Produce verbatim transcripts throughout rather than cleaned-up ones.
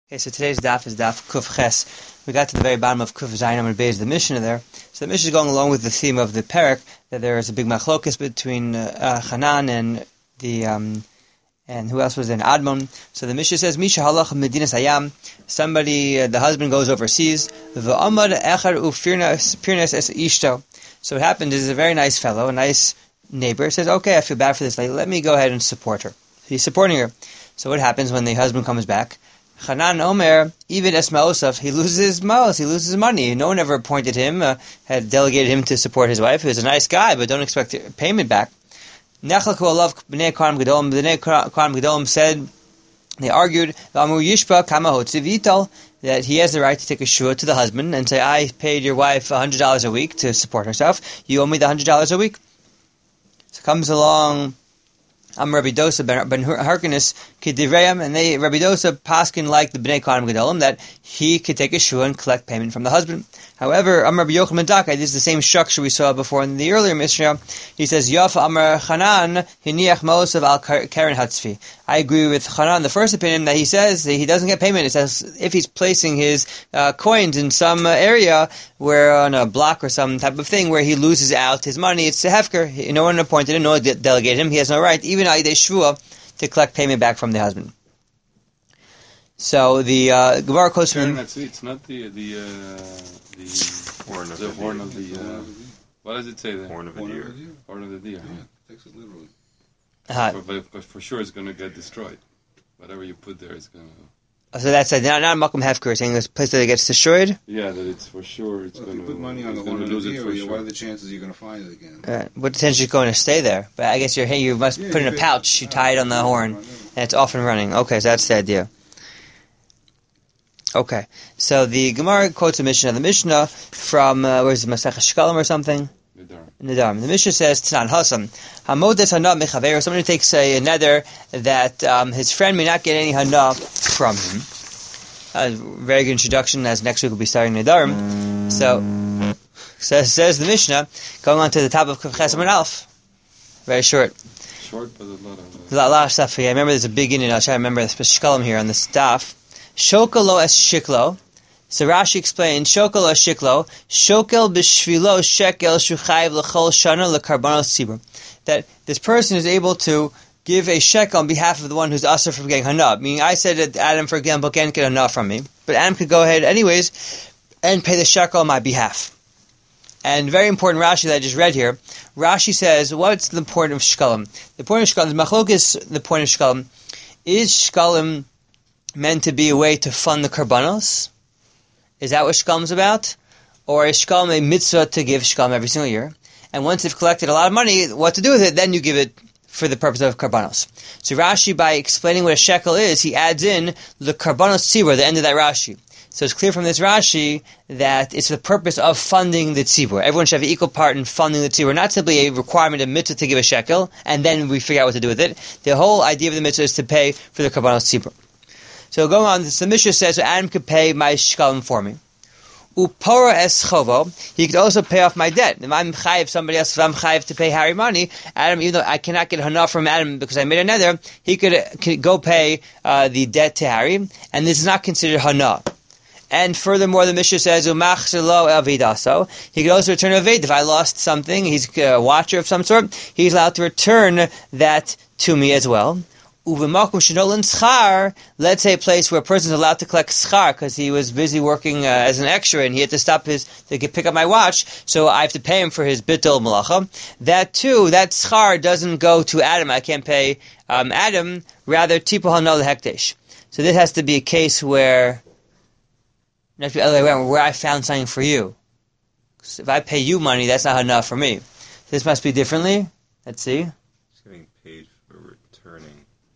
Okay, so today's daf is daf Kuf Ches. We got to the very bottom of Kuf Zayin Amud Beis, the Mishnah there. So the Mishnah is going along with the theme of the Perek, that there is a big machlokas between uh, uh, Hanan and the um, and who else was there? Admon. So the Mishnah says, Misha halach medinas hayam. Somebody, uh, the husband goes overseas. V'amad echad ufirnas es ishto. So what happened is a very nice fellow, a nice neighbor, says, okay, I feel bad for this lady. Let me go ahead and support her. He's supporting her. So what happens when the husband comes back? Hanan Omer, even es ma'osav, he loses his ma'os, he loses money. No one ever appointed him, uh, had delegated him to support his wife. He was a nice guy, but don't expect payment back. Nechalku alav b'nei Kohanim Gedolim, b'nei Kohanim Gedolim said, they argued, V'amru yishpa kama hotziv yital, that he has the right to take a shua to the husband and say, I paid your wife one hundred dollars a week to support herself, you owe me the one hundred dollars a week. So comes along I'm Rabbi Dosa ben Harkinis Kidivrayam, and they Rabbi Dosa paskin like the Bnei Kohanim Gedolim that he could take a shua and collect payment from the husband. However, Amar Rabbi Yochanan ben Zakkai, this is the same structure we saw before in the earlier Mishnah. He says, Yafa Amar Hanan hiniach ma'osav al karen hatzfi. I agree with Hanan, the first opinion, that he says that he doesn't get payment. It says if he's placing his uh, coins in some uh, area where on a block or some type of thing where he loses out his money, it's a hefker. No one appointed him, no one de- delegated him. He has no right, even al yidei shvua, to collect payment back from the husband. So the uh, Gemara quotes from. It's not the the uh, the horn of the, the horn of the. Uh, what does it say there? Horn of a deer. Horn of the deer. Yeah, it takes it literally. Uh, but, but, but for sure, it's going to get destroyed. Whatever you put there is going to. So that's a, not not Malcolm Hefker saying this place that it gets destroyed. Yeah, that it's for sure. It's well, going to. If you put money on the horn of the deer, sure. What are the chances you're going to find it again? Uh, what potentially going to stay there? But I guess you're hey, you must yeah, put it in a pouch. You tie it on the horn, and it's off and running. Okay, so that's the idea. Okay, so the Gemara quotes a Mishnah. The Mishnah from, uh, where's it, Masech Shkalim or something? Nedarim. Nedarim. The Mishnah says, Tnan Hasam, Hamodes Hana Mechaver, somebody takes a, a nether that um, his friend may not get any Hana from him. Uh, very good introduction, as next week we'll be starting Nedarim. So, says, says the Mishnah, going on to the top of Kuf Ches Amud Aleph. Very short. Short, but a lot of... A lot, a lot of stuff here. I remember there's a big Indian, I'll try to remember the Shkalim here on the staff. Shokelo es shiklo. So Rashi explained, Shokelo es shiklo, Shokel b'shvilo shekel shuchayv l'chol shana l'karbanos tzibur. That this person is able to give a shekel on behalf of the one who's usher from getting hana. Meaning, I said that Adam, for example, can't get hana from me, but Adam could go ahead anyways and pay the shekel on my behalf. And very important Rashi that I just read here. Rashi says, what's the point of shkalim? The point of shkalim, the machlokes, the point of shkalim, is shkalim meant to be a way to fund the karbanos? Is that what shkalim is about? Or is shkalim a mitzvah to give shkalim every single year? And once they've collected a lot of money, what to do with it? Then you give it for the purpose of karbanos. So Rashi, by explaining what a shekel is, he adds in the karbanos tzibur, the end of that Rashi. So it's clear from this Rashi that it's the purpose of funding the tzibur. Everyone should have an equal part in funding the tzibur, not simply a requirement of mitzvah to give a shekel, and then we figure out what to do with it. The whole idea of the mitzvah is to pay for the karbanos tzibur. So going on, the Mishnah says, so Adam could pay my shkalim for me. Upora es chovo, he could also pay off my debt. If I'm chayiv somebody else, if I'm chayiv to pay Harry money, Adam, even though I cannot get hana from Adam because I made a nether, he could, could go pay uh, the debt to Harry, and this is not considered hana. And furthermore, the Mishnah says, Umachzelo avidaso, he could also return a vaid. If I lost something, he's a watcher of some sort, he's allowed to return that to me as well. Uvemakum shenolan schar, let's say a place where a person is allowed to collect schar because he was busy working uh, as an extra and he had to stop his to get, pick up my watch, so I have to pay him for his bittul malacha. That too, that schar doesn't go to Adam. I can't pay um, Adam. Rather, tipu hanal hekdesh. So this has to be a case where, not to be the other way around, where I found something for you. If I pay you money, that's not enough for me. This must be differently. Let's see. He's getting paid for returning.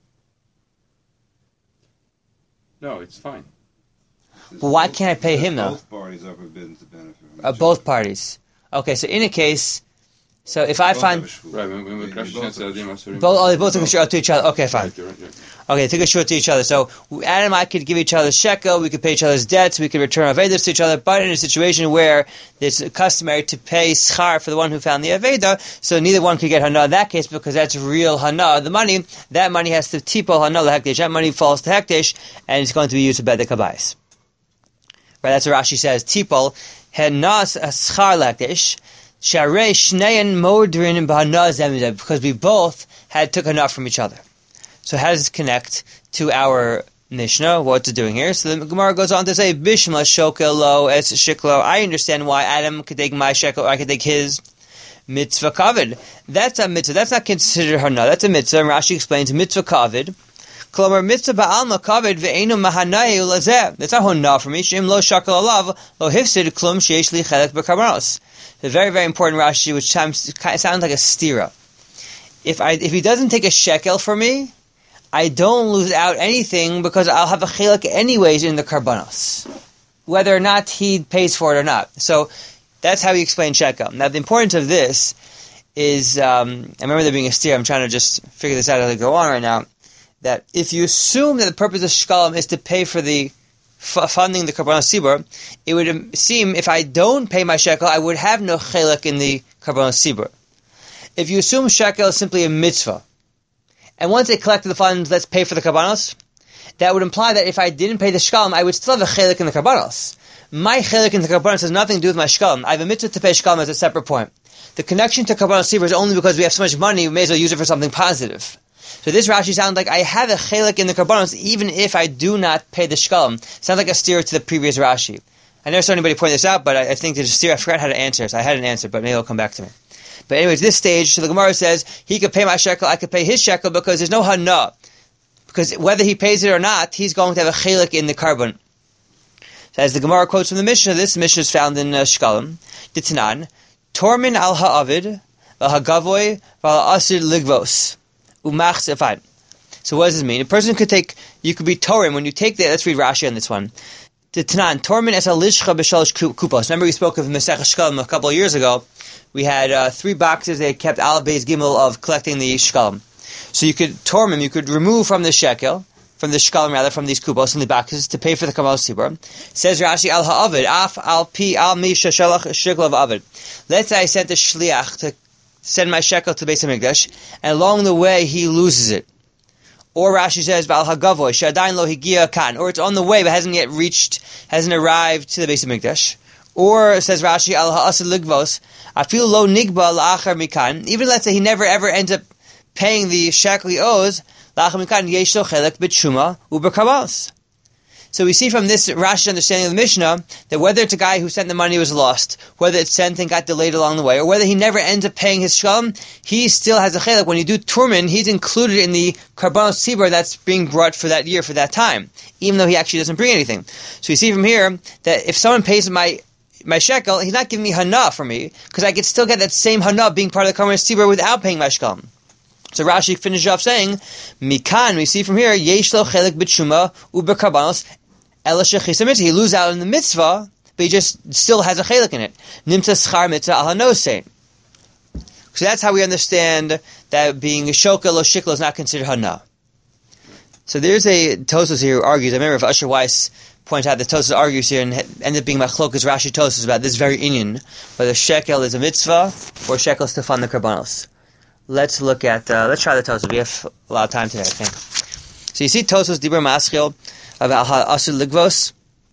No, it's fine. Well, why can't I pay him though? Both parties are forbidden to benefit from each Uh, both parties. Okay, so in a case, So if I find right, when we crash both, both, oh, they both took a short to each other. Okay, fine. Right, right, right. Okay, they took a short to each other. So Adam and I could give each other shekel, we could pay each other's debts, we could return avedas to each other, but in a situation where it's customary to pay schar for the one who found the aveda, so neither one could get hana in that case because that's real hana. The money, that money has to tipol hana lehekdesh. That money falls to hekdesh and it's going to be used to bed the kabayis. Right, that's what Rashi says. Tipol henas schar lehekdesh. Sharei shnein modrin b'hana zemizeh, because we both had took hana from each other. So how does this connect to our Mishnah? What's it doing here? So the Gemara goes on to say, Bishma shokel lo es shiklo. I understand why Adam could take my shekel, or I could take his mitzvah kavod. That's a mitzvah. That's not considered hana. That's a mitzvah. And Rashi explains mitzvah kavod. Klomer mitzvah ba'alma kavod ve'enu mahanayu lazeh. That's not hana for me. Shem lo shakel alav lo hifsid klum sheish li chelek b'karbanos. A very, very important Rashi, which sounds like a stira. If I if he doesn't take a shekel for me, I don't lose out anything because I'll have a chilek anyways in the karbanos, whether or not he pays for it or not. So that's how he explains shekel. Now the importance of this is, um, I remember there being a steer, I'm trying to just figure this out as I go on right now, that if you assume that the purpose of shkalim is to pay for the f- funding the karbanos sibur, it would seem if I don't pay my shekel, I would have no chilek in the karbanos sibur. If you assume shekel is simply a mitzvah, and once they collected the funds, let's pay for the karbanos, that would imply that if I didn't pay the shkalim, I would still have a chelik in the karbanos. My chelik in the karbanos has nothing to do with my shkalim. I have a mitzvah to pay shkalim as a separate point. The connection to karbanos sibur is only because we have so much money, we may as well use it for something positive. So this Rashi sounds like I have a chelik in the karbanos even if I do not pay the shkalim. Sounds like a steer to the previous Rashi. I never saw anybody point this out, but I, I think there's a steer. I forgot how to answer. So I had an answer, but maybe it'll come back to me. But anyways, this stage, so the Gemara says, he could pay my shekel, I could pay his shekel, because there's no hana. Because whether he pays it or not, he's going to have a chelik in the carbon. So as the Gemara quotes from the Mishnah, this Mishnah is found in uh, Shkalim, Ditnan, Tormin al ha'avid, v'ha'gavoy, v'ha'asir ligvos, umach zefan. So what does this mean? A person could take, you could be Torim, when you take that, let's read Rashi on this one. Ditnan, Tormin es al-lishcha b'shalosh kupos. Remember we spoke of Masech Shkalim a couple of years ago. We had uh, three boxes they kept al beis gimel of collecting the shkalim. So you could tormim, you could remove from the shekel, from the shkalim rather, from these kubos and the boxes to pay for the karbanos sibur. Says Rashi al ha'avid, af al pi al mi sheshelach shekel of avid. Let's say I sent a shliach to send my shekel to the Beis Hamikdash, and along the way he loses it. Or Rashi says ba'al hagavoy she'adayin lo higia kan, or it's on the way but hasn't yet reached, hasn't arrived to the Beis Hamikdash. Or, says Rashi, al ha'asir ligvos, afil lo nigba la'achar mikan, even let's say he never ever ends up paying the shekel he owes, la'achar mikan yesh lo chelek b'tshuma u'b'karbanos. So we see from this Rashi's understanding of the Mishnah that whether it's a guy who sent the money was lost, whether it's sent and got delayed along the way, or whether he never ends up paying his shkalim, he still has a chelek. When you do turmin, he's included in the karbanos sibur that's being brought for that year, for that time, even though he actually doesn't bring anything. So we see from here that if someone pays my my shekel, he's not giving me hana for me, because I could still get that same hana being part of the karbanos sibur without paying my shkalim. So Rashi finishes off saying, Mikan, we see from here, yesh lo chelek b'tshuma u'b'karbanos ela shechisa mitzvah. He loses out in the mitzvah, but he just still has a chelek in it. Nimtza schar mitzvah al hanosein. So that's how we understand that being a shokel or shiklo is not considered hana. So there's a Tosfos here who argues, I remember if Usher Weiss points out that Tosfos argues here and ended up being machlokas Rashi Tosfos about this very inyan, whether shekel is a mitzvah or shekel is to fund the karbanos. Let's look at, uh, let's try the Tosfos. We have a lot of time today, I think. So you see Tosfos Dibur Maschil about ha'asir ligvos.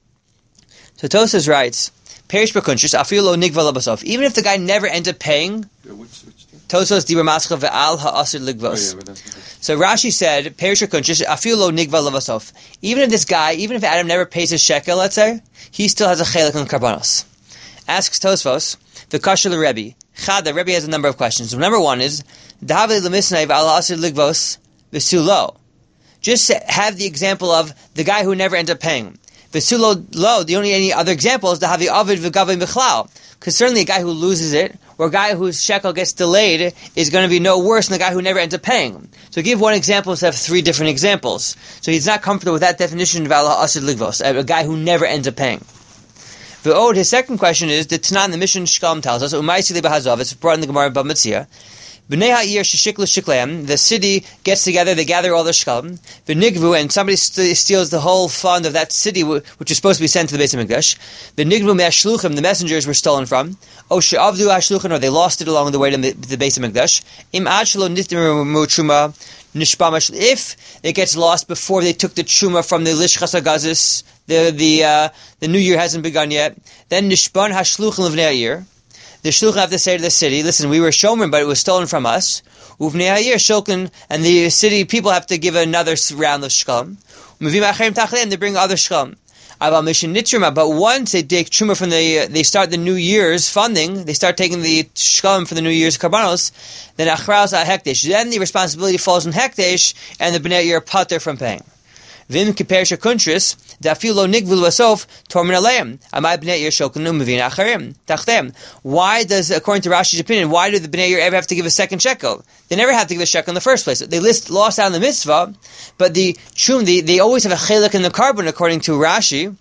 So Tosfos writes, Perish b'kunshus afil lo nigva labasov. Even if the guy never ends up paying, Tosfos Dibur Maschil ve'al ha'asir ligvos. Oh, yeah, so Rashi said, Perish b'kunshus afil lo nigva labasov. Even if this guy, even if Adam never pays his shekel, let's say, he still has a chelek on karbanos. Asks Tosfos, v'kasher l'Rebbe. Chad, the Rebbe has a number of questions. So number one is, David l'misnei ve'al ha'asir ligvos v'sulo. Just have the example of the guy who never ends up paying. V'sulo lo, the only any other example is to have the avid v'gavim b'chlal. Because certainly a guy who loses it, or a guy whose shekel gets delayed, is going to be no worse than the guy who never ends up paying. So give one example instead of three different examples. So he's not comfortable with that definition of al ha'asir ligvos, a guy who never ends up paying. The Ode, his second question is, the Tanan, the Mission Shkalim tells us, Umaisi Libahazov, it's brought in the Gemara Bava Metzia. B'nei ha'ir sheshiklu shikleim, the city gets together, they gather all the shkalim. V'nigvu, and somebody st- steals the whole fund of that city, w- which is supposed to be sent to the Beis HaMikdash. V'nigvu me'ashluchim, the messengers were stolen from. O she'avdu ha'shluchim, or they lost it along the way to the, the Beis HaMikdash. Im ad shelo nitmu truma nishbamash, if it gets lost before they took the truma from the lishchas hagazis, the the uh, the new year hasn't begun yet, then nishban ha'shluchim l'vnei ha'ir. The shluchim have to say to the city, listen, we were shomer, but it was stolen from us. Uvnei ha'ir shulkin, and the city people have to give another round of shkalim. Muvim acherim tachleim, they bring other shkalim. Aval mishin nitruma, but once they take truma from the, they start the New Year's funding, they start taking the shkalim for the New Year's karbanos, then achraus ha'hekdesh, then the responsibility falls on hekdesh, and the bnei are pater from paying. Vim kipersha kuntris, dafilo nigvul vasof tormin aleim. Amai bnei yer shokanu mevin acharim tachtem. Why does, according to Rashi's opinion, why do the bnei yer ever have to give a second shekel? They never have to give a shekel in the first place. They list lost out in the mitzvah, but the shum, the, they always have a chelik in the carbon, according to Rashi.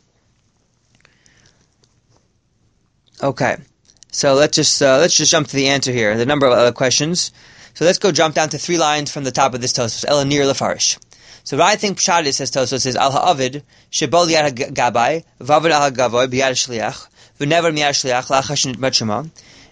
Okay, so let's just uh, let's just jump to the answer here. The number of other questions. So let's go jump down to three lines from the top of this Tosfos. Elanir lefarish. So what I think Pshat is, says Tosfos, is Al ha'avid shebol yad ha'gabai v'avid al ha'gavoy b'yad ha'shliach v'never miyad ha'shliach la'achas shenitmat shema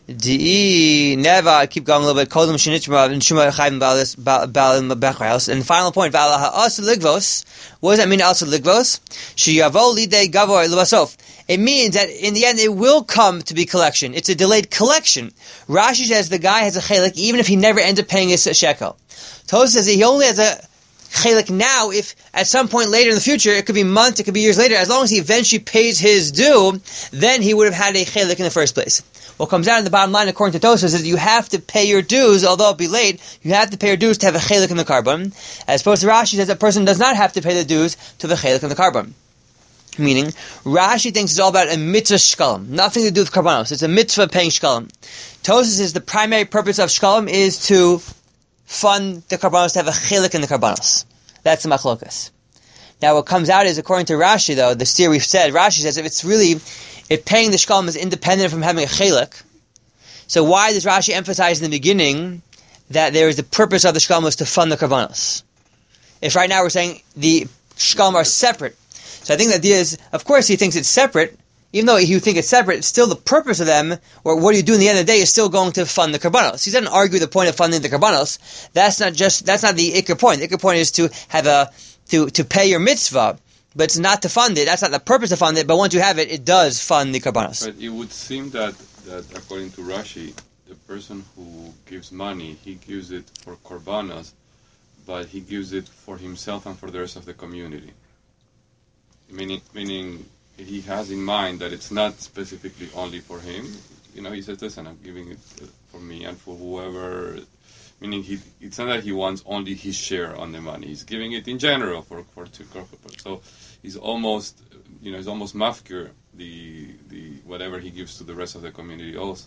di'i never, I keep going a little bit, kodem shenitma v'nshuma chayim ba'alim b'echayos. And the final point, v'al ha'as ligvos, what does that mean, also ligvos? Sheyavo lidei gavoy l'basof. It means that in the end it will come to be collection. It's a delayed collection. Rashi says the guy has a chelik even if he never ends up paying his shekel. Tosfos says he only has a chelik now, if at some point later in the future, it could be months, it could be years later, as long as he eventually pays his due, then he would have had a chelik in the first place. What comes out in the bottom line, according to Tosfos, is that you have to pay your dues, although it be late, you have to pay your dues to have a chelik in the carbon, as opposed to Rashi says a person does not have to pay the dues to the chelik in the carbon. Meaning, Rashi thinks it's all about a mitzvah shkalim, nothing to do with karbanos. It's a mitzvah paying shkalim. Tosfos says the primary purpose of shkalim is to fund the karbanos, to have a chelik in the karbanos. That's the machlokas. Now what comes out is, according to Rashi though, the steer we've said, Rashi says if it's really, if paying the shkalim is independent from having a chelik, so why does Rashi emphasize in the beginning that there is the purpose of the shkalim was to fund the karbanos? If right now we're saying the shkalim are separate. So I think the idea is, of course he thinks it's separate, even though you think it's separate, still the purpose of them, or what you do in the end of the day, is still going to fund the karbanos. He doesn't argue the point of funding the karbanos. That's not just, that's not the ikar point. The ikar point is to have a, to, to pay your mitzvah, but it's not to fund it. That's not the purpose to fund it, but once you have it, it does fund the karbanos. But it would seem that, that according to Rashi, the person who gives money, he gives it for karbanos, but he gives it for himself and for the rest of the community. Meaning, meaning, he has in mind that it's not specifically only for him. You know, he says, listen, I'm giving it for me and for whoever. Meaning, he, it's not that he wants only his share on the money. He's giving it in general for for two corporate. So he's almost, you know, he's almost mafkir the the whatever he gives to the rest of the community also.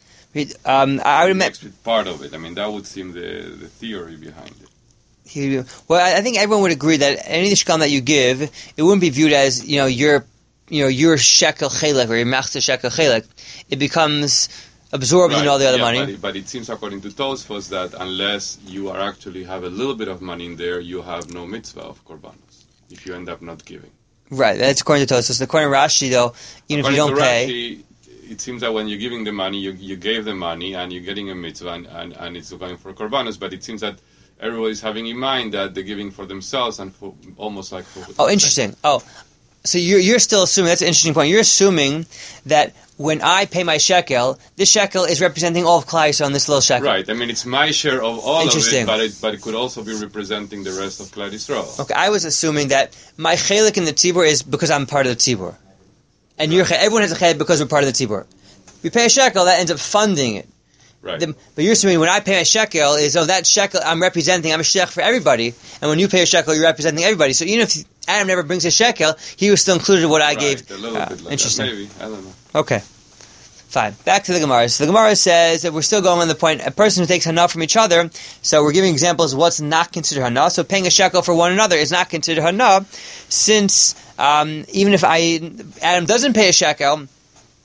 Um, I would imagine part of it. I mean, that would seem the the theory behind it. He, well, I think everyone would agree that any shkalim that you give, it wouldn't be viewed as, you know, your, you know, your shekel chelek or your machzor shekel chelek. It becomes absorbed right. in all the other yeah, money. But it, but it seems, according to Tosfos, that unless you are actually have a little bit of money in there, you have no mitzvah of korbanos if you end up not giving. Right, that's according to Tosfos. According to Rashi, though, even according if you don't to pay, Rashi, it seems that when you're giving the money, you you gave the money and you're getting a mitzvah and, and, and it's going for korbanos. But it seems that everybody's having in mind that they're giving for themselves and for almost like for... Oh, interesting. Oh, so you're, you're still assuming, that's an interesting point, you're assuming that when I pay my shekel, this shekel is representing all of Klal Yisrael on this little shekel. Right. I mean, it's my share of all of it, but it, but it could also be representing the rest of Klal Yisrael. Okay, I was assuming that my chelik in the tzibur is because I'm part of the tzibur. And your everyone has a chelik because we're part of the tzibur. We pay a shekel, that ends up funding it. Right. The, but you're assuming when I pay a shekel, is oh that shekel I'm representing, I'm a shech for everybody, and when you pay a shekel, you're representing everybody. So even if Adam never brings a shekel, he was still included in what I right, gave. A little uh, bit like interesting. That. Maybe, I don't know. Okay, fine. Back to the Gemara. So the Gemara says that we're still going on the point, a person who takes hana from each other, so we're giving examples of what's not considered hana. So paying a shekel for one another is not considered hana, since um, even if I Adam doesn't pay a shekel,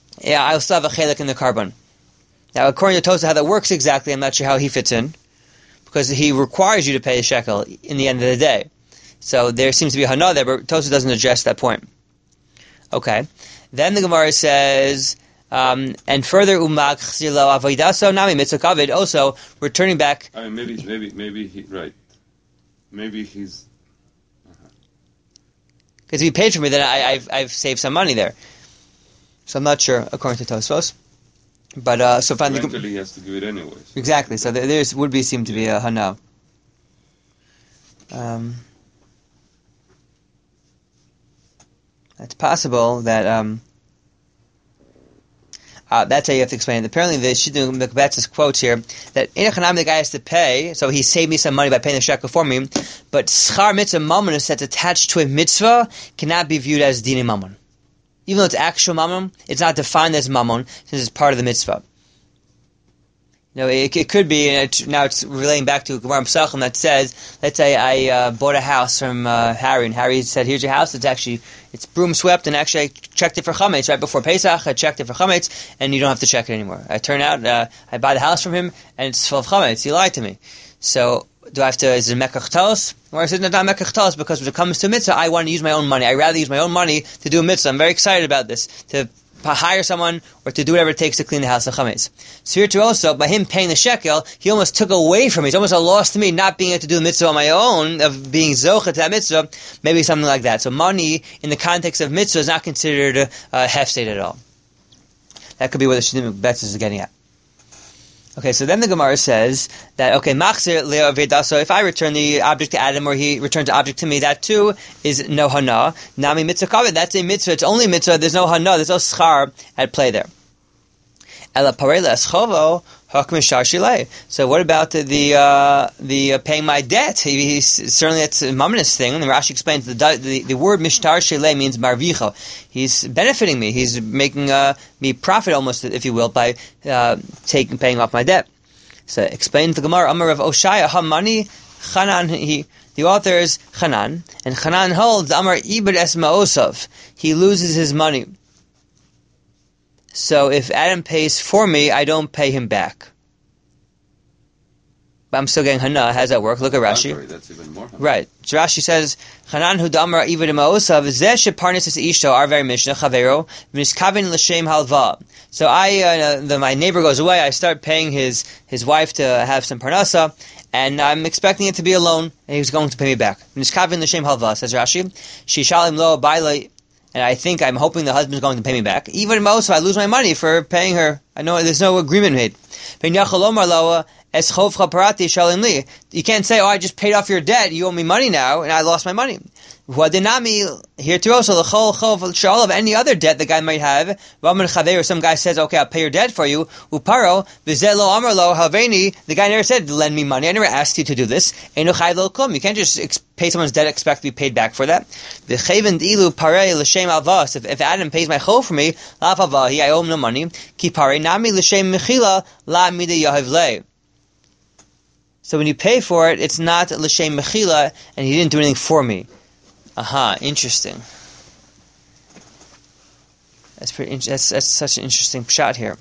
yeah, I still have a chelik in the carbon. Now, according to Tosa, how that works exactly, I'm not sure how he fits in, because he requires you to pay a shekel in the end of the day. So there seems to be a hana there, but Tosa doesn't address that point. Okay. Then the Gemara says, um, and further, umag chzilo avodaso nami mitzvah kavod, also returning back. I mean, maybe, maybe, maybe he, right. Maybe he's... Because uh-huh. if he paid for me, then I, I've, I've saved some money there. So I'm not sure, according to Tosfos. But, uh, so finally... Eventually he has to give it anyways. Exactly, so there there's, would be, seem to be a hana. Um... It's possible that um, uh, that's how you have to explain it. Apparently, the Shidduch Mekbetz's quotes here that Inachanam, the guy has to pay, so he saved me some money by paying the shekel for me. But schar mitzvah mammon that's attached to a mitzvah cannot be viewed as dini mammon. Even though it's actual mammon, it's not defined as mammon since it's part of the mitzvah. You know, it, it could be, and it, now it's relating back to Gemara Pesachim that says, let's say I uh, bought a house from uh, Harry, and Harry said, here's your house, it's actually, it's broom swept, and actually I checked it for chametz right before Pesach, I checked it for chametz, and you don't have to check it anymore. I turn out, uh, I buy the house from him, and it's full of chametz, he lied to me. So, do I have to, is it mekach talos? Or is it not mekach talos, because when it comes to mitzvah, I want to use my own money. I rather use my own money to do a mitzvah. I'm very excited about this, to hire someone or to do whatever it takes to clean the house of chametz. So here too also, by him paying the shekel, he almost took away from me. It's almost a loss to me not being able to do the mitzvah on my own, of being zocha to that mitzvah, maybe something like that. So money in the context of mitzvah is not considered a uh, hefsed at all. That could be what the Shidduch Mekbetz is getting at. Okay, so then the Gemara says that, okay, machzir leo veda, so if I return the object to Adam or he returns the object to me, that too is no hana. Nami mitzvah kavod, that's a mitzvah, it's only mitzvah, there's no hana, there's no schar at play there. Ela parela eschovo, hakm shar shilei. So what about the the, uh, the uh, paying my debt? He, he's, certainly that's a mammonous thing, and Rashi explains the, the the word mishtar shilei means marvicha. He's benefiting me, he's making uh, me profit almost, if you will, by uh, taking paying off my debt. So explains the Gemara, Amar of Oshaya Hamani Chanan. He the author is Chanan, and Chanan holds Amar ibad es ma'osav. He loses his money. So if Adam pays for me, I don't pay him back. But I'm still getting hana. How does that work? Look at Rashi. That's even more. Right. So Rashi says, Hanan hu damar ivad ma'osav zeh sheparneses ishto our very mishnah chavero v'niskavin l'shem halva. So I, uh, the, my neighbor goes away. I start paying his his wife to have some parnasa, and I'm expecting it to be a loan, and he's going to pay me back. V'niskavin l'shem halva, says Rashi. Shishalim lo baila. And I think, I'm hoping the husband's going to pay me back. Even most, I lose my money for paying her. I know there's no agreement made. You can't say, oh, I just paid off your debt, you owe me money now, and I lost my money. Here too also, of any other debt the guy might have, or some guy says, okay, I'll pay your debt for you, uparo, the guy never said, lend me money, I never asked you to do this. You can't just pay someone's debt, expect to be paid back for that. If, if Adam pays my chol for me, I owe him no money. So when you pay for it, it's not l'shem mechila, and he didn't do anything for me. Aha, interesting. That's pretty. That's that's such an interesting shot here.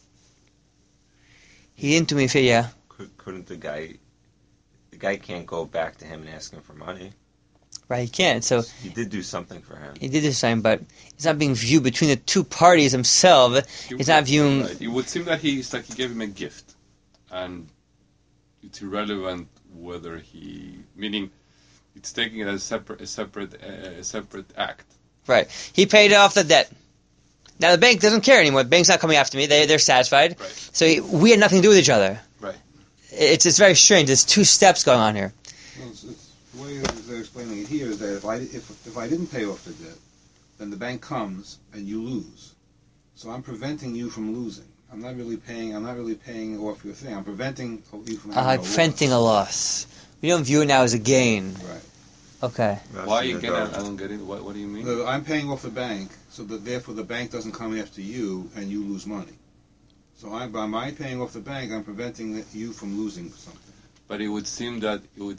He didn't do me a favor. Yeah. Couldn't the guy? The guy can't go back to him and ask him for money. Right, he can't. So he did do something for him. He did do something, but it's not being viewed between the two parties himself. It's not viewing. Right. It would seem that he's like he gave him a gift, and it's irrelevant whether he meaning. It's taking it as a separate, a separate, uh, a separate act. Right. He paid off the debt. Now the bank doesn't care anymore. The bank's not coming after me. They they're satisfied. Right. So he, we had nothing to do with each other. Right. It's it's very strange. There's two steps going on here. Well, it's, it's, the way they're explaining it here is that if I if if I didn't pay off the debt, then the bank comes and you lose. So I'm preventing you from losing. I'm not really paying. I'm not really paying off your thing. I'm preventing you from having uh, a preventing loss. a loss. We don't view it now as a gain. Right. Okay. Why again? I don't get it. What, what do you mean? I'm paying off the bank, so that therefore the bank doesn't come after you and you lose money. So I, by my paying off the bank, I'm preventing you from losing something. But it would seem that it would,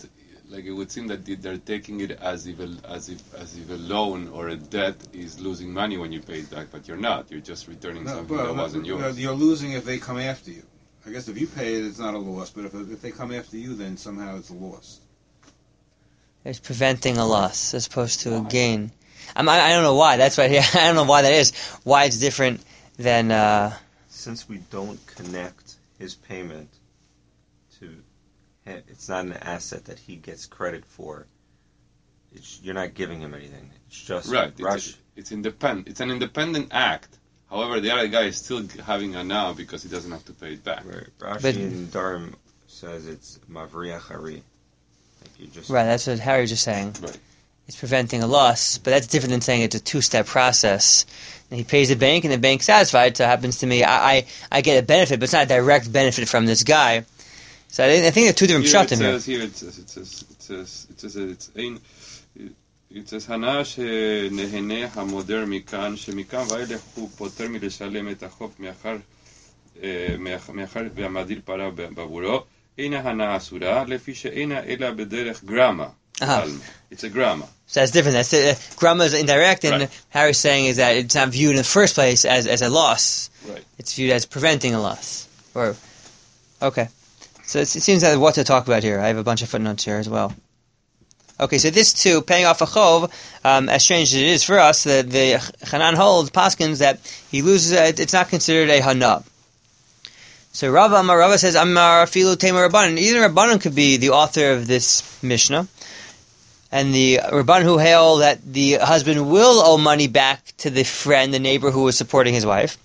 like it would seem that they're taking it as if a, as if as if a loan or a debt is losing money when you pay it back, but you're not. You're just returning No, something but, that wasn't uh, yours. You're losing if they come after you. I guess if you pay it, it's not a loss. But if if they come after you, then somehow it's a loss. It's preventing a loss as opposed to a gain. I'm, I I don't know why. That's right here. I don't know why that is. Why it's different than. Uh, Since we don't connect his payment to, it's not an asset that he gets credit for. It's, you're not giving him anything. It's just Right. Rashi. It's, it's independent. It's an independent act. However, the other guy is still having a now because he doesn't have to pay it back. Right. Rashi But- in Dharam says it's mavriach hari. Like you just right, that's what Harry was just saying. Right. It's preventing a loss, but that's different than saying it's a two-step process. And he pays the bank, and the bank's satisfied. So it happens to me, I, I, I get a benefit, but it's not a direct benefit from this guy. So I, I think there are two different Here pshatim it here. says, here it says, it says, it says, it says, it's ein, it says, הנאה שנהנה המודר מכאן, שמכאן ואילך הוא פוטר מלשלם את החוב מאחר, מאחר והמדיר פרה בעבורו, אינה הנאה אסורה, לפי שאינה אלא בדרך גרמה. Uh-huh. It's a grama. So that's different. That's uh, grandma is indirect, and Right. Harry's saying is that it's not viewed in the first place as, as a loss. Right. It's viewed as preventing a loss. Or okay, so it's, it seems that what to talk about here. I have a bunch of footnotes here as well. Okay, so this too, paying off a chov, um, as strange as it is for us, the the Chanan holds paskins that he loses. Uh, it's not considered a hana. So Rava Amar Rava says Amar Filu Tamer Rabbanan. Either Rabbanan could be the author of this Mishnah. And the Rabban who hail that the husband will owe money back to the friend, the neighbor who was supporting his wife.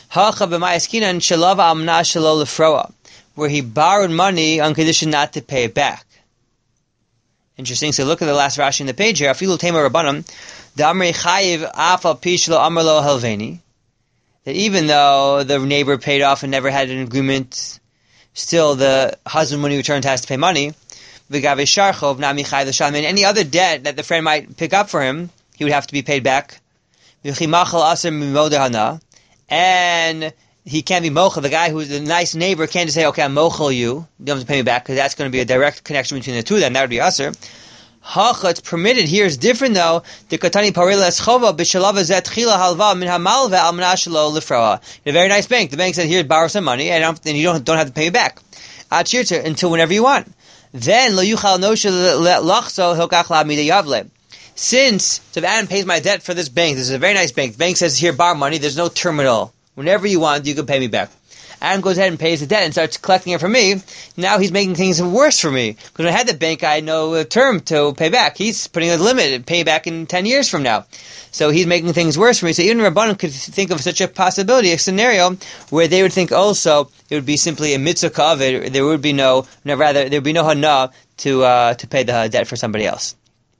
Where he borrowed money on condition not to pay it back. Interesting. So look at the last Rashi in the page here. Afilu tema Rabbanim, Damri chayiv afal pishlo amarlo helveni. That even though the neighbor paid off and never had an agreement, still the husband, when he returns, has to pay money. And any other debt that the friend might pick up for him, he would have to be paid back. And he can't be mochel. The guy who's the nice neighbor can't just say, okay, I'm mochel you. You don't have to pay me back, because that's going to be a direct connection between the two of them. That would be aser. Hacha, it's permitted. Here is different though. The katani parilas chova b'shalava zet chila halva min hamalva al manashalo lifrawa. A very nice bank. The bank said, here, borrow some money, and, and you don't don't have to pay me back. Achirta, until whenever you want. Then lo yuchal nosha lachso hilkach la mida yavle. Since so if Adam pays my debt for this bank, this is a very nice bank. The bank says here, borrow money. There's no terminal. Whenever you want, you can pay me back. Adam goes ahead and pays the debt and starts collecting it from me. Now he's making things worse for me. Because when I had the bank, I had no term to pay back. He's putting a limit and pay back in ten years from now. So he's making things worse for me. So even Rabbanan could think of such a possibility, a scenario, where they would think also it would be simply a mitzvah kavod. There would be no, no rather, there would be no hana to, uh, to pay the debt for somebody else.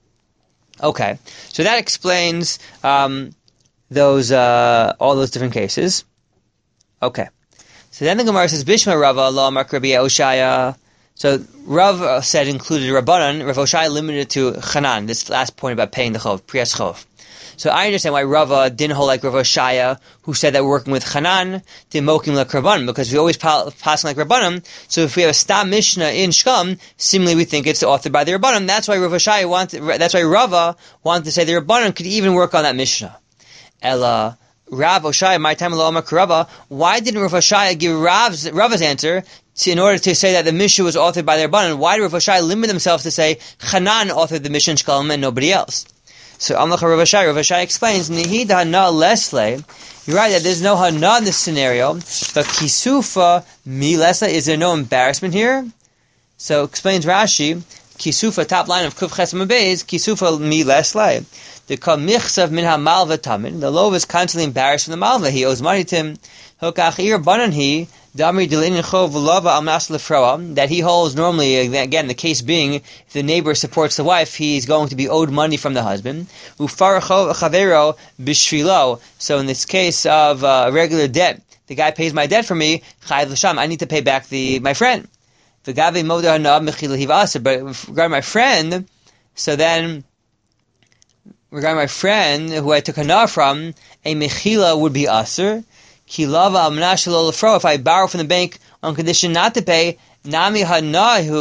Okay. So that explains, um, those, uh, all those different cases. Okay. So then the Gemara says, Bishma Rava Allah Amar Rabbi Oshaya. So Rav said included Rabbanan. Rav Oshaya limited it to Chanan. This last point about paying the chov, priyas chov. So I understand why Rava didn't hold like Rav Oshaya, who said that we're working with Chanan to mokim like Rabbanan, because we always pass like Rabbanan. So if we have a Stam Mishnah in Shkam, seemingly we think it's authored by the Rabbanan. That's why Rav Oshaya wanted. That's why Rava wanted to say the Rabbanan could even work on that Mishnah. Ella. Rav Oshaya, my time Rava. Why didn't Rav Oshaya give Rav's, Rava's answer to, in order to say that the Mishnah was authored by the Rabbanan? Why did Rav Oshaya limit themselves to say Chanan authored the Mishnah in Shkalim and nobody else? So Amlach Rav Oshaya, Rav Oshaya explains, Nihid hana lesle. You're right that there's no hana in this scenario, but kisufa mi lesle. Is there no embarrassment here? So explains Rashi, kisufa, top line of Kuf Ches Mabez, kisufa mi lesle. The kamichsav min hamalva tamin. The lov is constantly embarrassed from the malva. He owes money to him. Hokachir banan he damri delinin chov lava amnas lefroa. That he holds normally. Again, the case being, if the neighbor supports the wife, he's going to be owed money from the husband. Ufar chavero bishvilo. So in this case of uh, regular debt, the guy pays my debt for me. Chayav l'sham. I need to pay back the my friend. V'gavi moda hanav mechila hivasa. But regarding my friend, so then. Regarding my friend, who I took hana from, a mechila would be aser. Kilava amnashalo lefro. If I borrow from the bank on condition not to pay, nami hana hui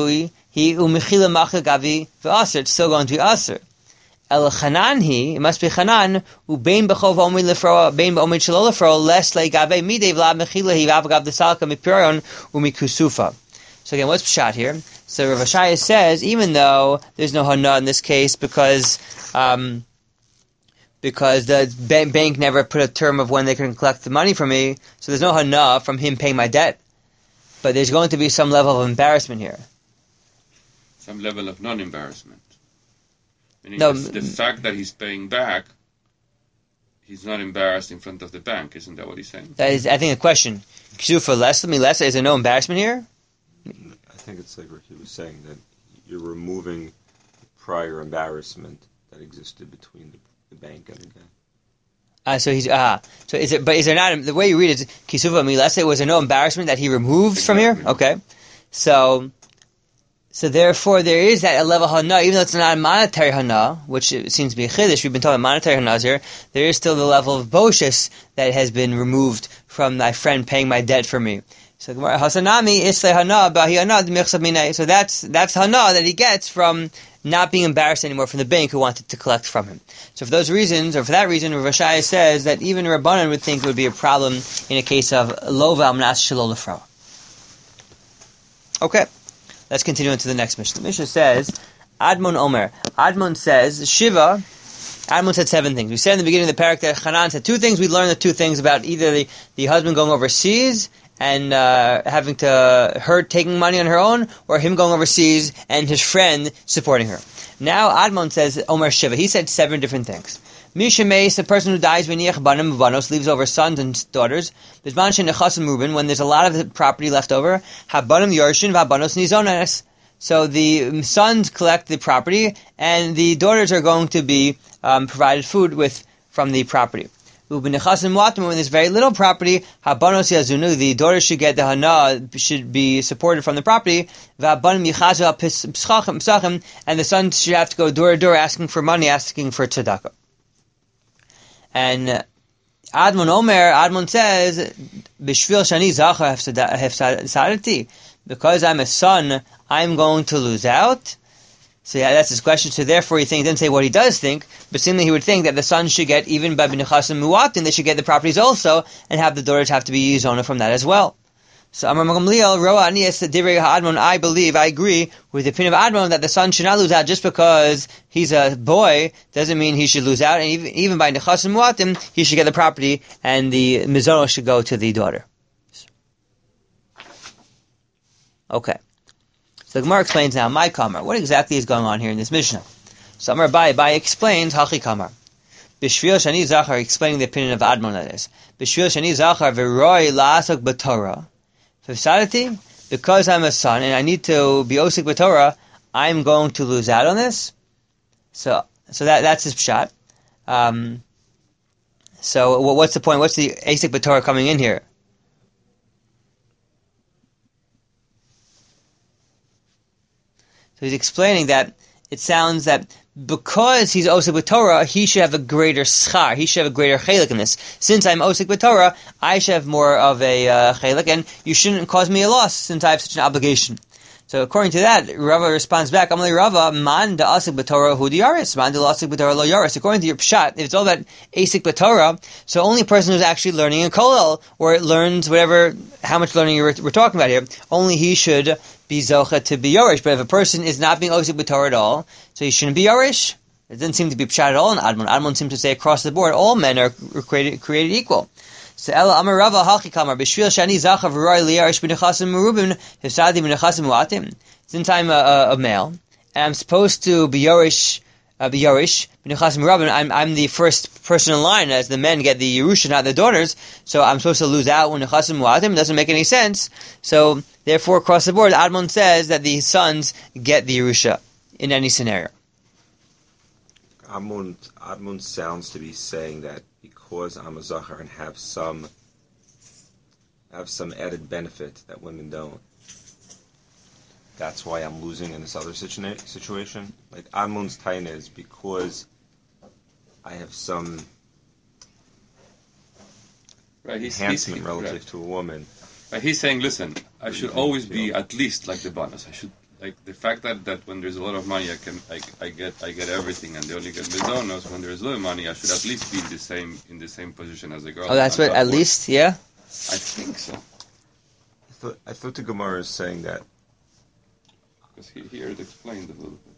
he umechila machil gavi v'aser. It's still going to be aser. El Chanan he, it must be Chanan, ubein b'chov omi lefro, bein b'omi shelo lefro, les le gabe midei v'la mechila he v'avagav desalka mipirion umikusufa. So again, what's pshat here? So Rav Ashaya says, even though there's no hana in this case because um, because the bank never put a term of when they can collect the money from me, so there's no hana from him paying my debt. But there's going to be some level of embarrassment here. Some level of non-embarrassment. Meaning No, the, the fact that he's paying back, he's not embarrassed in front of the bank. Isn't that what he's saying? That is, I think, a question. Ksufa less than me less. Is there no embarrassment here? I think it's like Ricky was saying, that you're removing the prior embarrassment that existed between the, the bank and the guy. Uh, so he's ah. Uh, so is it? But is there not the way you read it? Kisuva mi less. Was there no embarrassment that he removed Exactly. from here? Okay. So. So therefore, there is that level hana, even though it's not a monetary hana, which it seems to be a chiddush. We've been talking about monetary hanas here. There is still the level of boshes that has been removed from my friend paying my debt for me. So hasanami isle hana bahi hana d'michsav minay. So that's that's hana that he gets from not being embarrassed anymore from the bank who wanted to collect from him. So for those reasons, or for that reason, Rav Ashaya says that even Rabbanan would think it would be a problem in a case of lo v'amnas shelo lefra. Okay. Let's continue into the next Mishnah. The Mishnah says, Admon Omer. Admon says, Shiva, Admon said seven things. We said in the beginning of the parak that Hanan said two things. We learned the two things about either the, the husband going overseas and uh, having to, her taking money on her own, or him going overseas and his friend supporting her. Now Admon says, Omer Shiva. He said seven different things. Misha Meis, the person who dies when banim banos leaves over sons and daughters. Bizman shenechasim ruben, when there's a lot of property left over. Habanim yorshin v'habanos nizonas. So the sons collect the property, and the daughters are going to be um, provided food with from the property. U'b'nechasim muatim, when there's very little property, habanos yazunu, the daughters should get the hana, should be supported from the property. V'habanim yichazu p'sachim, and the sons should have to go door to door asking for money, asking for tzedakah. And Admon Omer, Admon says, B'shvil shani zachar hefsadati, because I'm a son, I'm going to lose out. So yeah, that's his question. So therefore, he thinks, didn't say what he does think, but seemingly he would think that the sons should get, even by b'nechasim muatim, they should get the properties also, and have the daughters have to be yizona from that as well. So Amar Gamliel, Roa Anias, the Divrei Admon, I believe, I agree with the opinion of Admon that the son should not lose out just because he's a boy, doesn't mean he should lose out, and even, even by Nechasim Muatim, he should get the property, and the Mizono should go to the daughter. Okay. So the Gemara explains now, my Kamar, what exactly is going on here in this Mishnah? So Amar Bai, Bai explains, Hachi Kamar. B'shvil Shani Zachar, explaining the opinion of Admon, that is. B'shvil Shani Zachar, v'roi la'asok b'Torah. Because I'm a son and I need to be osik b'Torah, I'm going to lose out on this. So, so that that's his pshat. Um, so, what's the point? What's the osik b'Torah coming in here? So he's explaining that it sounds that because he's osik b'Torah, he should have a greater schar. He should have a greater chelik in this. Since I'm osik b'Torah, I should have more of a uh, chelik, and you shouldn't cause me a loss since I have such an obligation. So according to that, Rava responds back, Amalei Rava, man da asik b'Torah hu diyaris, man da asik b'Torah lo yaris. According to your pshat, if it's all about asik b'Torah, so only a person who's actually learning in kollel, or learns whatever, how much learning we're, we're talking about here, only he should be zocha to be yorish. But if a person is not being osik b'Torah at all, so he shouldn't be yorish. It doesn't seem to be pshat at all in Admon. Admon seems to say across the board, all men are created, created equal. So Ella Amar Rava Hachi Kamar B'Shvil Shani Zachav Roy Liyarish B'Nechasim Merubim Hifsadi B'Nechasim Muatim. Since I'm a, a, a male and I'm supposed to be yorish, uh, be yorish B'Nechasim Merubim, I'm I'm the first person in line as the men get the Yerusha, not the daughters. So I'm supposed to lose out when Nechasim Muatim. It doesn't make any sense. So therefore, across the board, Admon says that the sons get the Yerusha in any scenario. Admon, Admon sounds to be saying that because I'm a zachar and have some have some added benefit that women don't, that's why I'm losing in this other situa- situation. Like Admon's taina is because I have some right, he's, enhancement he's, relative right. to a woman. Right, he's saying, listen, I should always be at least like the banas. I should like the fact that, that when there's a lot of money, I can I, I get I get everything, and they only get mezonos. When there's little money, I should at least be in the same in the same position as a girl. Oh, that's what. At work. least, yeah. I think so. I thought, I thought the Gemara is saying that. Because he, here it explained a little bit.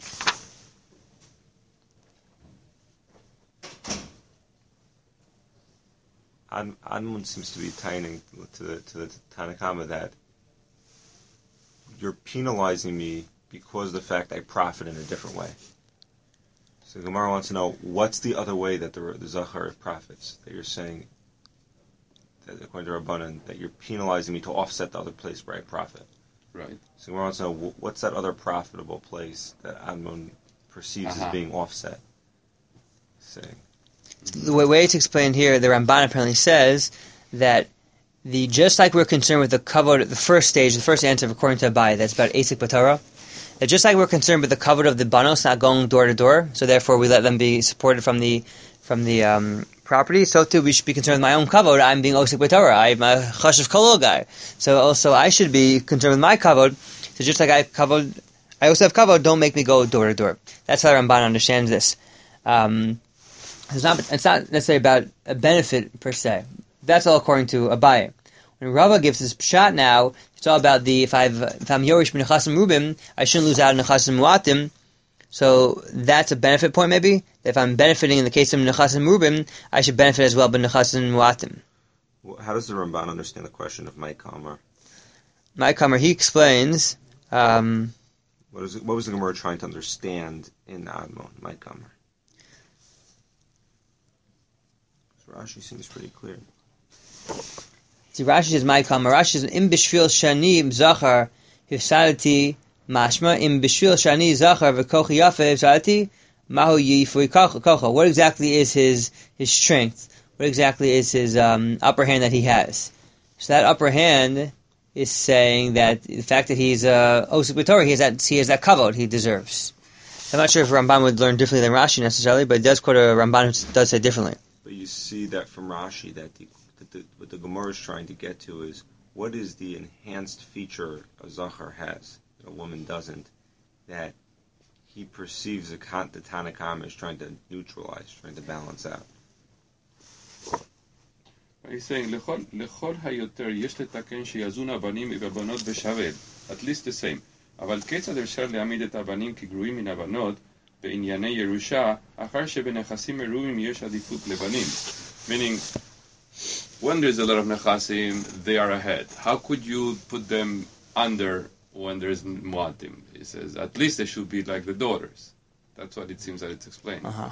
Ad- Admon seems to be tying to the to the Tanakama that you're penalizing me because of the fact I profit in a different way. So Gemara wants to know what's the other way that the, the Zachar profits, that you're saying, that according to Rabbanan, that you're penalizing me to offset the other place where I profit. Right. So Gemara wants to know what's that other profitable place that Admon perceives Uh-huh. as being offset. Saying. The way, way it's explained here, the Ramban apparently says that the just like we're concerned with the kavod, the first stage, the first answer according to Abai, that's about Asik Batara, that just like we're concerned with the kavod of the banos not going door to door, so therefore we let them be supported from the from the um, property, so too we should be concerned with my own kavod. I'm being Asik Batara, I'm a chashav kolol guy, so also I should be concerned with my kavod. So just like I have kavod, I also have kavod, don't make me go door to door. That's how Ramban understands this. Um, It's not, it's not necessarily about a benefit per se. That's all according to Abaye. When Rava gives his pshat now, it's all about the if I've if I'm yorish b'nechasim rubim, I shouldn't lose out on nechasim muatim. So that's a benefit point maybe. If I'm benefiting in the case of nechasim rubim, I should benefit as well b'nechasim muatim. Well, how does the Ramban understand the question of Mike Kamar? Mike Kamar, he explains. Um, What is it, what was the Gemara trying to understand in Admon, Mike Kamar? Rashi seems pretty clear. See, Rashi says, "My kamar." Rashi says, "Im b'shvil shani zachar hifsadati mashma im b'shvil shani zachar v'kochi yafe hifsadati mahu yifui kocha." What exactly is his his strength? What exactly is his um, upper hand that he has? So that upper hand is saying that the fact that he's uh, osik b'torah, he has that he has that kavod he deserves. I'm not sure if Ramban would learn differently than Rashi necessarily, but it does quote a Ramban who does say differently. But you see that from Rashi that, the, that the, what the Gemara is trying to get to is what is the enhanced feature a Zachar has that a woman doesn't, that he perceives the, the Tanakam is trying to neutralize, trying to balance out. He's saying, "Lechol lechol hayoter yesh letaken sheyazun abanim v'abanot b'shaved." At least the same. אבל כיצד אפשר להעמיד את הבנים כגרועים מן הבנות בענייני ירושה, אחר שבנכסים מרובים יש עדיפות לבנים. Meaning, when there's a lot of nechasim, they are ahead. How could you put them under when there's muatim? He says, at least they should be like the daughters. That's what it seems that it's explaining. Uh-huh.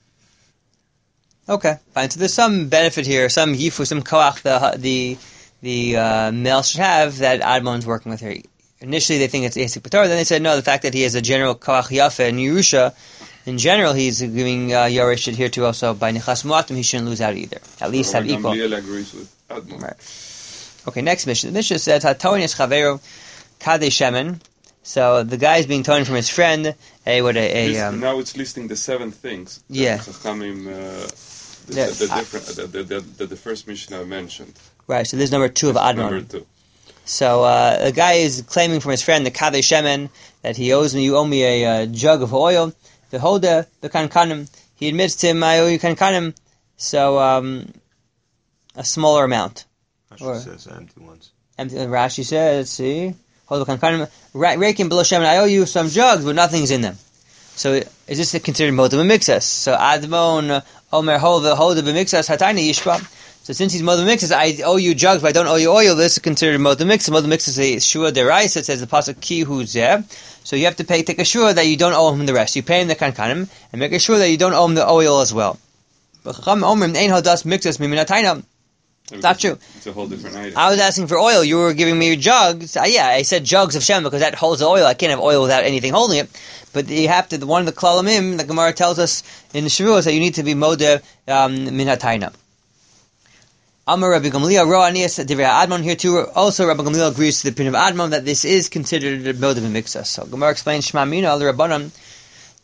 Okay, fine. So there's some benefit here, some yifu, some koach the the the uh, male should have that Admon's working with her. Initially, they think it's Asik B'Torah. Then they said, no, the fact that he has a general Koach Yafe and Yerusha, in general, he's giving uh, Yorish here too also by Nechas Muatim, he shouldn't lose out either. At least have equal. Gamliel agrees with Admon. Right. Okay, next mission. The mission says, HaToin es Chavero Kadei Shemen. So the guy is being toned from his friend. A, what a, a This- um, now it's listing the seven things. that Yeah. Chachamim, uh, the, Yeah, the, the, I- different, the, the, the, the, the first Mishnah mentioned. right, so this is number two of Admon. Number two. So uh, the guy is claiming from his friend the Kadei Shemen that he owes me, you owe me a uh, jug of oil. The Hoda, the Kankanim, he admits to him, I owe you Kankanim, so um, a smaller amount. Rashi Or- says empty ones. And Rashi says, let's see, Hoda Kankanim, Raking below Shemen, I owe you some jugs, but nothing's in them. So is this considered Modeh B'Mikzas? So Admon, Omer Hoda, Hoda B'Mikzas, Hatayna Yishpa. So since he's Modeh B'Mikzas, I owe you jugs, but I don't owe you oil. This is considered Modeh B'Mikzas. Modeh B'Mikzas is a shua deraisa. It says the pasuk ki hu zeh. So you have to pay, take a shua that you don't owe him the rest. You pay him the kankanim and make a shua that you don't owe him the oil as well. But Chacham omrim ein hodas mixas miminatayna. It's not true. It's a whole different item. I was asking for oil. You were giving me jugs. Uh, yeah, I said jugs of Shem because that holds the oil. I can't have oil without anything holding it. But you have to. One of the klalamim, the Gemara tells us in the Shavuos that you need to be modeh um, minatayna. Amar Rabbi Gamliel Ro Anias Divrei Admon here too. Also, Rabbi Gamliel agrees to the opinion of Admon that this is considered a Modeh B'Mikzas. So Gemara explains Shema Mina al Rabbanan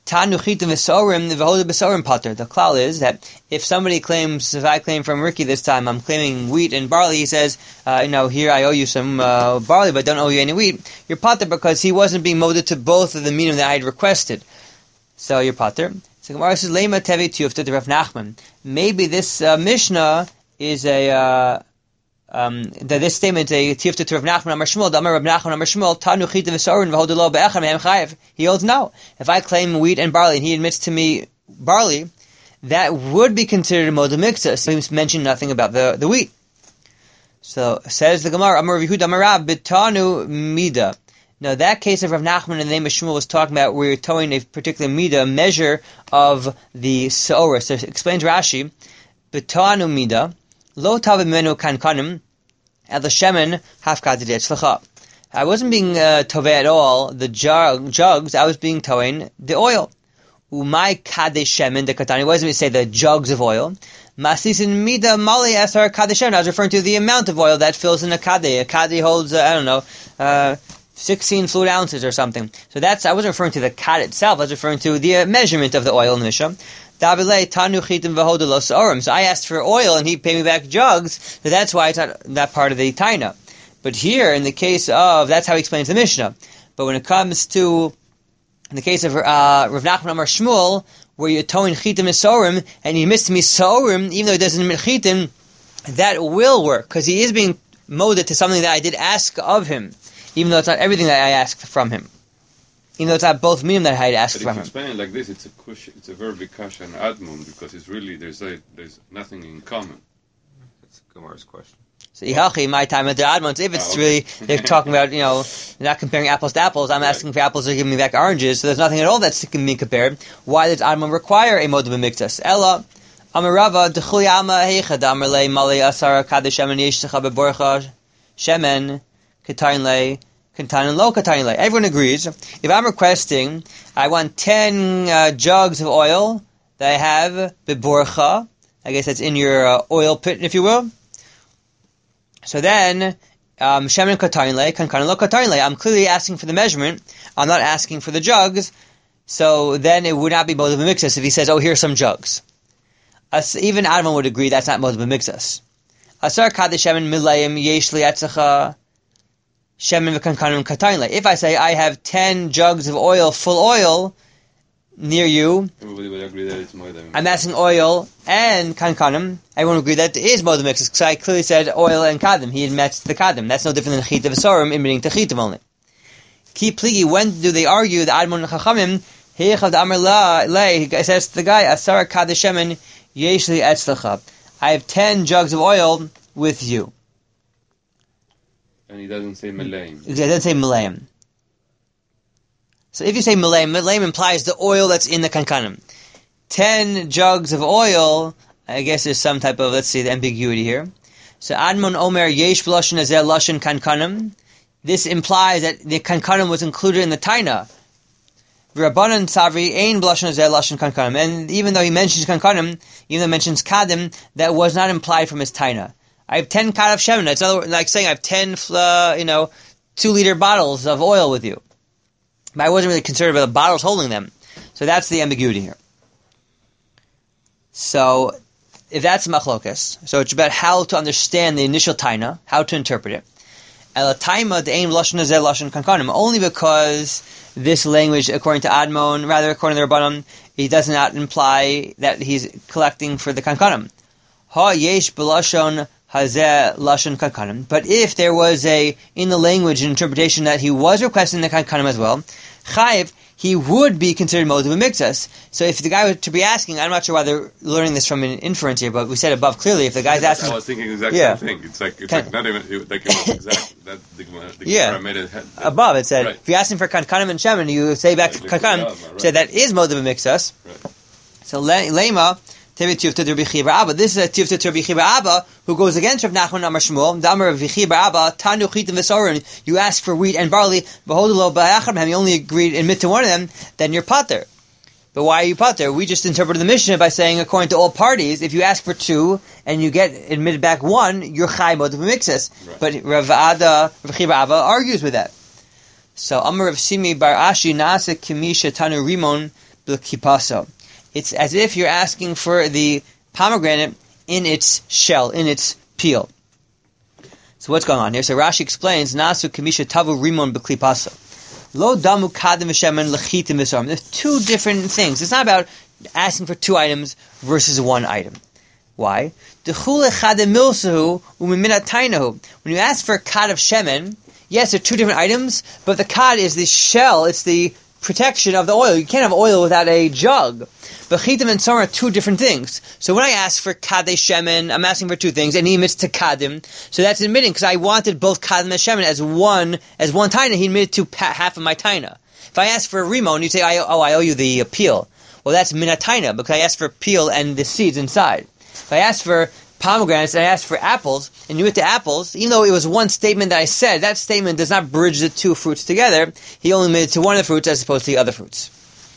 Tanu chitim v'sorim v'hoda b'sorim pater. The klal is that if somebody claims, if I claim from Ricky this time, I'm claiming wheat and barley, he says, uh, you know, here I owe you some uh, barley, but don't owe you any wheat. You're pater because he wasn't being moded to both of the minim that I had requested. So you're pater. So Gemara says, Lema tevi tiyufta to Rav Nachman. Maybe this uh, Mishnah is a... Uh, Um, that this statement a tifta to Rav Nachman Amar Shmuel, Damar Rav Nachman Amar Shmuel, Tanu chita v'sorin v'hodelo be'echad mehem chayev. He holds no. If I claim wheat and barley and he admits to me barley, that would be considered a modeh mikzah. So he mentioned nothing about the, the wheat. So says the Gemara, Amar Rav Yehuda Amar Rav B'tanu mida. Now that case of Rav Nachman in the name of Shmuel was talking about where you're towing a particular mida, a measure of the seorah. So explains Rashi, B'tanu mida. Lo tavim menu kankanim, at the shemen hafkadid etzlecha. I wasn't being uh, toveh at all the jug, jugs. I was being towing the oil. Umay kadesh shemen de katani. What does it say? The jugs of oil. Masisin mida mali asar kadesh shemen. I was referring to the amount of oil that fills in a kadeh. A kadeh holds uh, I don't know uh, sixteen fluid ounces or something. So that's I wasn't referring to the kad itself. I was referring to the uh, measurement of the oil in the Mishnah. So I asked for oil and he paid me back jugs, so that's why it's not that part of the taina. But here, in the case of, that's how he explains the Mishnah. But when it comes to, in the case of uh, Rav Nachman Amar Shmuel, where you're towing chitim esorim, and he missed me sorim, even though he doesn't admit chitim, that will work, because he is being moded to something that I did ask of him, even though it's not everything that I asked from him. Even though it's not both meaning that I had asked but from if you him. explain it like this, it's a kush, it's a very big kasha and admum, because it's really, there's a, there's nothing in common. That's Gemara's question. So, Ihachi, my time at the Admons, if it's oh, okay. really, they're talking about, you know, they're not comparing apples to apples, I'm right. asking for apples, they're giving me back oranges, so there's nothing at all that's being compared. Why does Admon require a modeh b'miktas? Ella, Amarava, D'chuli Ama Heichad, Amarle, Mali Asara, Kadesh Shemen, Yeshtecha Beborcha, Shemen, Katayin Le, Katayin Lo, Katayin Le. Everyone agrees. If I'm requesting, I want ten uh, jugs of oil that I have, Beborcha, I guess that's in your uh, oil pit, if you will. So then, um, Shemen Katayin Le, Katayin Lo, Katayin Le. I'm clearly asking for the measurement. I'm not asking for the jugs. So then it would not be modeh b'mikzas if he says, oh, here's some jugs. As, even Admon would agree that's not modeh b'mikzas. Asar kadesh shemen milayim yesh li etzacha shemen v'kankanim katayin le. If I say I have ten jugs of oil, full oil, near you, everybody would agree that it's modeh. I'm asking oil and kankanim. Everyone would agree that it is modeh b'mikzas because I clearly said oil and kadim. He admits the kadim. That's no different than chita v'sorim, admitting to chitim only. Ki pligi, when do they argue the Admon and Chachamim? Heichav d'amar le, he says to the guy, asar kadesh shemen yesh li etzlecha. I have ten jugs of oil with you. And he doesn't say Malayim. He doesn't say Malayim. So if you say Malayim, Malayim implies the oil that's in the kankanim. Ten jugs of oil, I guess there's some type of, let's see, the ambiguity here. So Admon Omer yesh b'loshen azeh loshen kankanim. This implies that the kankanim was included in the taina. Rabbanan Savri Ein Blashan Zeh Lashon Kankanim. And even though he mentions Kankanim, even though he mentions Kadim, that was not implied from his taina. I have ten Kad of Shemen. It's other, like saying I have ten, uh, you know, two liter bottles of oil with you. But I wasn't really concerned about the bottles holding them. So that's the ambiguity here. So, if that's machlokas, so it's about how to understand the initial taina, how to interpret it. Only because this language, according to Admon, rather according to the Rabbanon, it does not imply that he's collecting for the kankanim. Ha yesh b'lashon hazeh lashon kankanim. But if there was a in the language an interpretation that he was requesting the kankanim as well, chayiv, he would be considered modeh b'mikzas. So if the guy were to be asking, I'm not sure why they're learning this from an inference here, but we said above clearly, if the guy's asking... I was thinking exactly yeah. the same thing. It's like, it's like not even, it, like it was exact, that the, the yeah. made it, had, above it said, right. if you're asking for kankanim and shemen, you say back to like kankanim, right. say that is modeh b'mikzas. Right. So lema, tevi tiyufta to Rabbi Chiya bar Abba. This is a tiyufta to Rabbi Chiya bar Abba, who goes against Rav Nachman Amar Shmuel. Damar Rabbi Chiya bar Abba, tanu chitim v'sorim. You ask for wheat and barley, behodelo ba'achar. You only agreed admit to one of them, then you're pater. But why are you pater? We just interpreted the Mishnah by saying, according to all parties, if you ask for two and you get admitted back one, you're chai modeh b'mikzas. Right. But Rav Ada, Rav Chiya bar Abba argues with that. So Amar Rav Simi bar Ashi naaseh kimisha tanu rimon b'kipaso. It's as if you're asking for the pomegranate in its shell, in its peel. So what's going on here? So Rashi explains, Nasu kamisha tavu rimon b'klipaso. Lo damu kadim v'shemen lechitim v'sorim. There's two different things. It's not about asking for two items versus one item. Why? When you ask for a kad of shemen, yes, they're two different items, but the kad is the shell, it's the protection of the oil. You can't have oil without a jug. But chitim and sorim are two different things. So when I ask for kadei shemen, I'm asking for two things, and he admits to kadim. So that's admitting, because I wanted both kadim and shemen as one as one taina. He admitted to pa- half of my taina. If I ask for a rimon, you say, I, oh, I owe you the uh, peel. Well, that's minataina, because I asked for peel and the seeds inside. If I asked for pomegranates and I asked for apples, and you went to apples, even though it was one statement that I said, that statement does not bridge the two fruits together. He only made it to one of the fruits as opposed to the other fruits.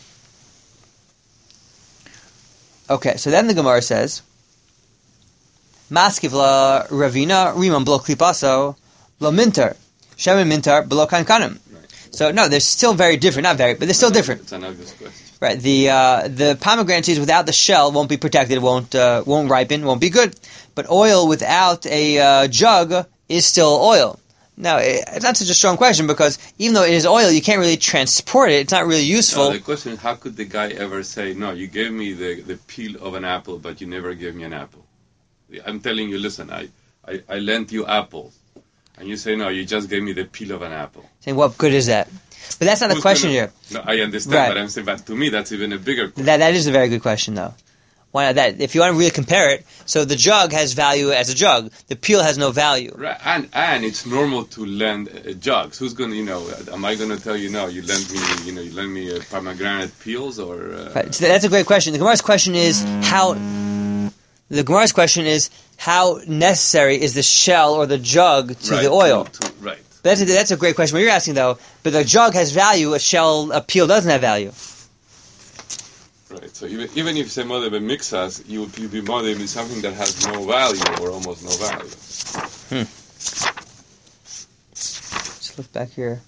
Okay, so then the Gemara says, Maskiv la ravina rimon b'lo klipaso lo mintar shemen mintar b'lo kankanim. So no, they're still very different. Not very, but they're still different. It's an obvious question. Right. The uh, the pomegranate seeds without the shell won't be protected, won't uh, won't ripen, won't be good. But oil without a uh, jug is still oil. Now, it's not such a strong question because even though it is oil, you can't really transport it. It's not really useful. No, the question is, how could the guy ever say, no, you gave me the, the peel of an apple, but you never gave me an apple? I'm telling you, listen, I, I, I lent you apples. And you say, no, you just gave me the peel of an apple. Saying, what good is that? But that's not the Who's question gonna, here. No, I understand, Right. but I'm saying, but to me, that's even a bigger question. That that is a very good question, though. Why not that? If you want to really compare it, so the jug has value as a jug. The peel has no value. Right, and and it's normal to lend uh, jugs. Who's going to, you know, am I going to tell you, no, you lend me, you know, you lend me uh, pomegranate peels or... Uh, Right. So that's a great question. The Gemara's question is how... The Gemara's question is how necessary is the shell or the jug to right, the oil? To, to, right. That's a, that's a great question. What you're asking, though, but the jug has value, a shell, a peel doesn't have value. Right, so even, even if some other mixas, you would be modeling with something that has no value or almost no value. Hmm. Just look back here.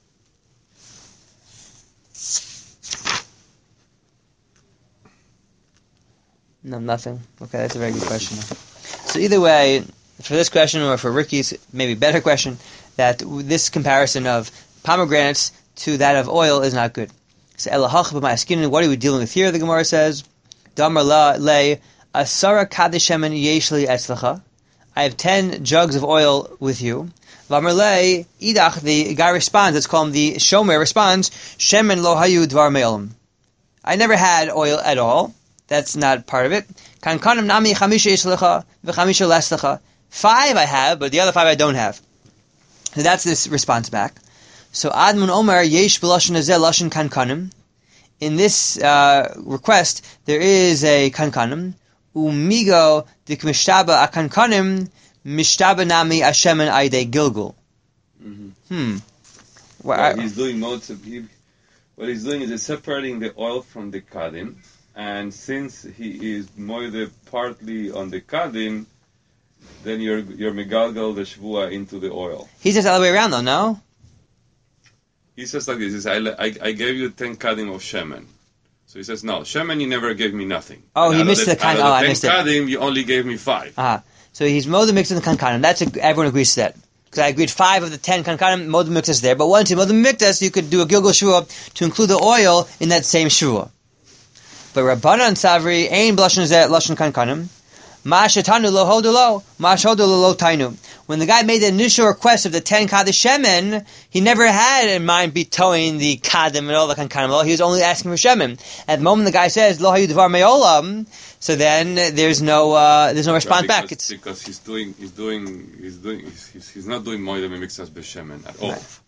No, nothing. Okay, that's a very good question. So either way, for this question or for Ricky's maybe better question, that this comparison of pomegranates to that of oil is not good. So what are we dealing with here? The Gemara says, Damar la le asara kadeshemen yeshli etzlacha. I have ten jugs of oil with you. Vamar le idach. The guy responds. Let's call him the shomer. Responds, shemen lo hayu dvar me'olam. I never had oil at all. That's not part of it. Kankanim nami chamisha yeshlecha v'chamisha leslecha. Five I have, but the other five I don't have. So that's this response back. So Admon Omer yesh b'lashon hazeh lashon kankanim. In this uh, request, there is a kankanim. Umigo dikmishtaba akankanim mishtaba nami ashemen aide gilgul. Mm-hmm. Hmm. Well, Well, he's doing most of he, what he's doing is he's separating the oil from the kadim, and since he is moide partly on the kadim, then you're you're megalgal the shvua into the oil. He says the other way around, though. No. He says like this: he says, I, I, I gave you ten kadim of shemen. So he says, no, shemen you never gave me nothing. Oh, And he out missed of the kan- out of oh, I ten missed it. kadim, you only gave me five. Ah, so he's Moda mixed in the kankanim. That's a, everyone agrees to that. Because I agreed five of the ten kankanim, Moda mixed is there. But once you Moda mixed, you could do a gilgul shvua to include the oil in that same shvua. But Rabbanan Savri ain blushin zeh lashon kankanim. Ma shetanu lo hodu lo, ma shodu lo tainu. When the guy made the initial request of the ten kadesh shemen, he never had in mind betowing the kadim and all the kankanim. He was only asking for shemen. At the moment the guy says lo hayu dvar me'olam, so then there's no uh, there's no response because, back. It's because he's doing he's doing he's doing he's, he's, he's not doing moide mixas b'shemen at all. Right.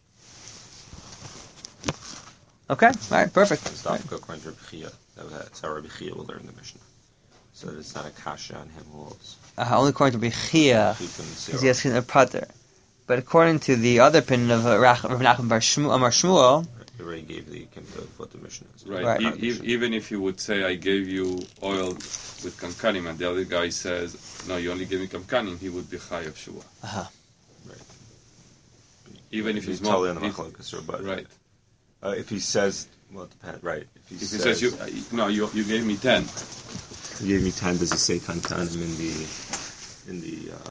Okay, all right, perfect. It's not according to Rabbi Chia. That's how Rabbi Chia will learn the Mishnah. So that it's not a kasha on him who holds. Uh, only according to Bechia, Keep him because zero. he has a putter. But according to the other opinion of uh, Rav Nachman bar Shmu- Amar Shmuel, He already gave the of what the Mishnah is. Right. Right. E- e- even if you would say, I gave you oil with kankanim, and the other guy says, no, you only gave me kankanim, he would be chay of shua. uh-huh. Even if he's he's totally more, on the he's- machlokes, but right. uh, if he says Well, it depends, right? If he If he says, says, you, uh, no, you, you gave me ten. you gave me ten, does he say kankanim in the in the uh,